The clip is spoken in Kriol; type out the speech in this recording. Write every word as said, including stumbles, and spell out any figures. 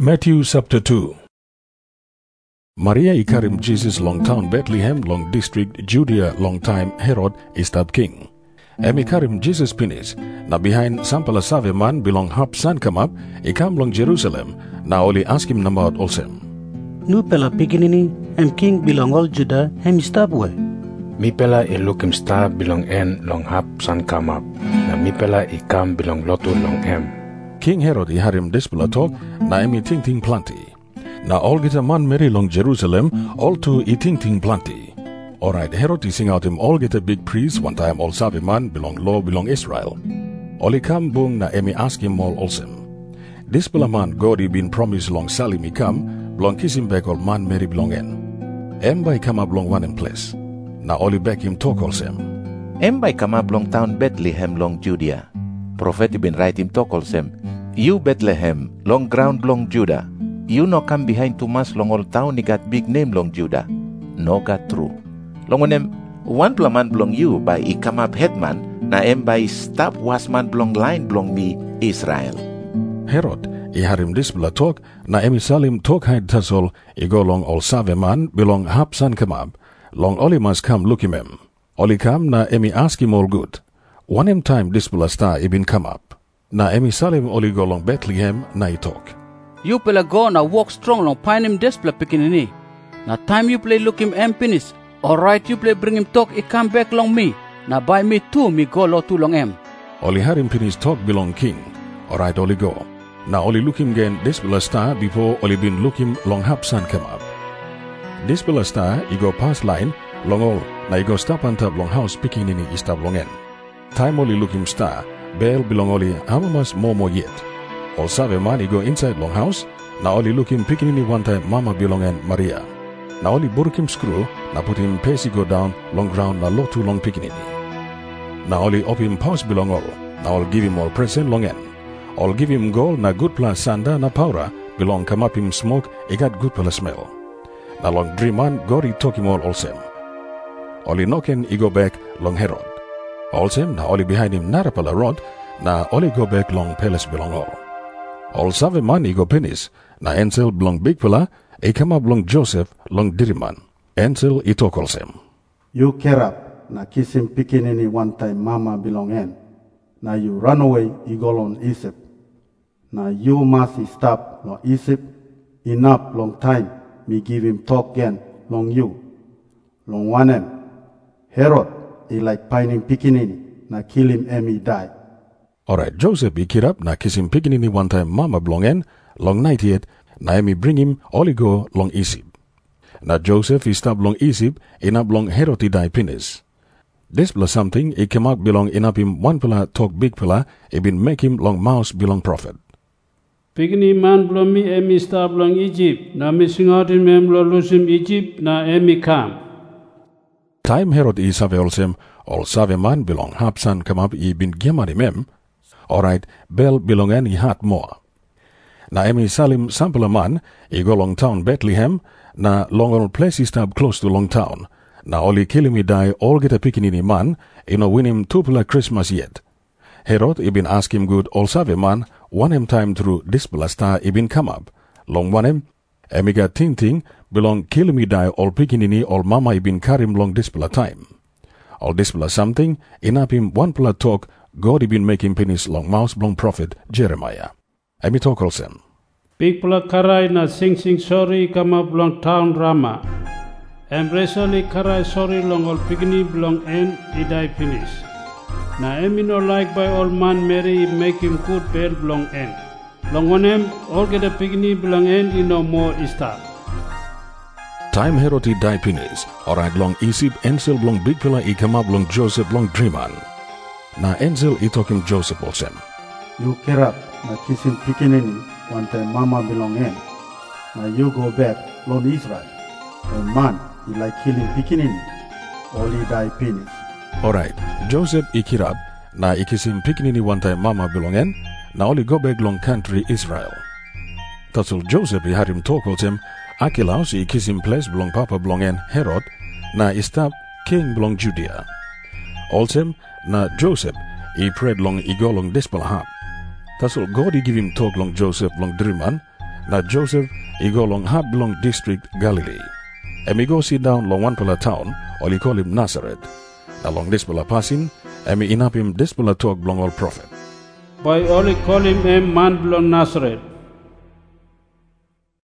Matthew chapter two. Maria ikarim Jesus long town Bethlehem long district Judea long time Herod istab king. Em ikarim Jesus pinis na behind sampala save man belong hap san kamap ikam long Jerusalem na oli ask him about olsem. Nu pela piginini em king belong all Judah hem istab we. Mi pela ilukim stab belong en long hap san kamap na mi pela ikam belong lotu long em. King Herod iharim dispela talk na emi ting ting planti. Na all gita man meri long Jerusalem all to i ting ting planti. Alright, Herod sing out him all gita big priest one time all sabi man belong law belong Israel. Oli kam bung na emi ask him all olsem. Dispela man God i been promised long salim i kam belong kiss him back all man meri belong en. Em by come up long one in place. Na oli back him talk olsem. Em by come up long town Bethlehem long Judea. Prophet been write him talk olsem. You Bethlehem, long ground long Judah. You no come behind too much long old town he got big name long Judah. No got true. Long on em, one man belong you by he come up headman, na em by stop was man belong line belong me Israel. Herod, he harim dispela talk, na emi salim talk hide tasol, he go long all save man belong hap san kamab. Long oli must come look him em. Oli come na emi ask him all good. One em time dispela star he been come up. Na emi salim oli go long Bethlehem na i talk. You pela go na walk strong long pine him despla pikinini. Na time you play look him em finish. Alright you play bring him talk he come back long me. Na by me too me go lo too long em. Oli harim finish talk belong king. Alright oli go. Na oli look him again despela star before oli been look him long hap san come up. Despela star he go past line long all na he go stop on top long house pikinini istab long en. Time oli look him star. Bell belong oli hamamas momo yet. All save man he go inside long house. Na oli look him pikinini one time mama belong en Maria. Na oli burk him screw. Na put him pace go down long ground na low too long pikinini. Na oli up him house belong all. Na all give him all present long en. All give him gold na good plus sanda na powder belong come up him smoke he got good pala smell. Na long dream man God he talk him all olsem. Oli knocken he go back long Herod. Also, na oli behind him narapala rod, na oli go back long palace belong all. All save man he go penis, na Ansel belong big fella, he come up long Joseph long diriman. Ansel he talk olsem. You care up, na kiss him pikinini one time mama belong en. Na you run away, he go long Egypt. Na you must stop long Egypt, enough long time, me give him talk again long you. Long one em, Herod. He like pining pikinini, na kill him and he die. Alright, Joseph he kid up, na kiss him pikinini one time mama belong en, long night yet, na emi bring him oli go long Egypt. Na Joseph he stop long Egypt, in up long Herod he die pinis. This plus something, he came out belong in up him one pilla talk big pilla, he been make him long mouse belong prophet. Pikini man belong me emi stop long Egypt, na missing out in mem lo lose him Egypt, na emi come. Time Herod is save olsem, all save man belong hap san come up he been giamani mem. Alright, bell belong any hat more. Na emi salim sample man, he go long town Bethlehem, na long old place he stab close to long town. Na only kill him he die all get a pikinini man, he no win him two pula Christmas yet. Herod he been ask him good all save man, one him time through dispela star he been come up. Long one him, emi got ting ting, belong kill me die all pikinini all mama he been carry him long dispela time. All dispela something, in up him one pula talk, God he been making penis long mouse long prophet Jeremiah. Emi talk olsem. Big pula karai na sing sing sorry come up long town Rama. Embracely karai sorry long all pikini belong en he die finish. Na emi no like by all man Mary make him good bell belong en. Long one em all get a pikini belong en he no more istar. Time Herod he die pinis, alright long Egypt, Ansel long big fella he come up long Joseph long dreaman. Na Ansel he talk him Joseph olsem. You care up, na kiss him pikinini, one time mama belong en. Na you go back long Israel. The man he like killing pikinini, all he die penis. Alright, Joseph he kid up, na he kiss him pikinini one time mama belong en, na only go back long country Israel. Tassel Joseph he had him talk olsem. Archelaus he kiss him place belong papa belong en Herod, na istab king belong Judea. Also, na Joseph he prayed long he go long dispel hap. Tassel God he give him talk long Joseph long dreaman, Na Joseph, he go long hap belong district Galilee. And he go sit down long one pala town, or he call him Nazareth. Along this pala passing, and he inap him this pala talk belong all prophet. By only call him a man belong Nazareth.